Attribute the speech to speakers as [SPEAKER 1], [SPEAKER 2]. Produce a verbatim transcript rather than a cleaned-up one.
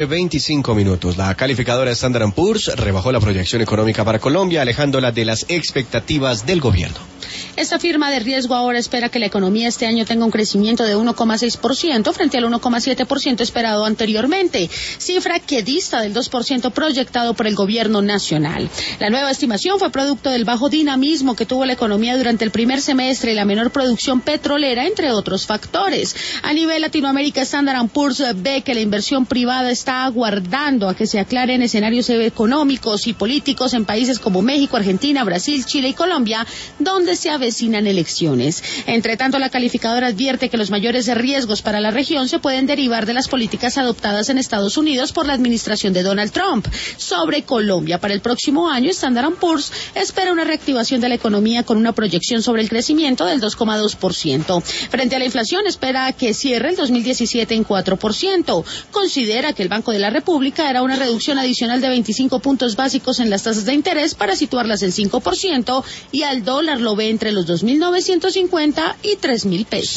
[SPEAKER 1] veinticinco minutos. La calificadora Standard and Poor's rebajó la proyección económica para Colombia, alejándola de las expectativas del gobierno.
[SPEAKER 2] Esta firma de riesgo ahora espera que la economía este año tenga un crecimiento de uno coma seis por ciento frente al uno coma siete por ciento esperado anteriormente, cifra que dista del dos por ciento proyectado por el gobierno nacional. La nueva estimación fue producto del bajo dinamismo que tuvo la economía durante el primer semestre y la menor producción petrolera, entre otros factores. A nivel Latinoamérica, Standard and Poor's ve que la inversión privada está aguardando a que se aclaren escenarios económicos y políticos en países como México, Argentina, Brasil, Chile y Colombia, donde se avecinan elecciones. Entre tanto, la calificadora advierte que los mayores riesgos para la región se pueden derivar de las políticas adoptadas en Estados Unidos por la administración de Donald Trump. Sobre Colombia, para el próximo año, Standard and Poor's espera una reactivación de la economía con una proyección sobre el crecimiento del dos coma dos por ciento. Frente a la inflación, espera que cierre el dos mil diecisiete en cuatro por ciento. Considera que el Banco de la República hará una reducción adicional de veinticinco puntos básicos en las tasas de interés para situarlas en cinco por ciento y al dólar lo ve entre los dos mil novecientos cincuenta y tres mil pesos.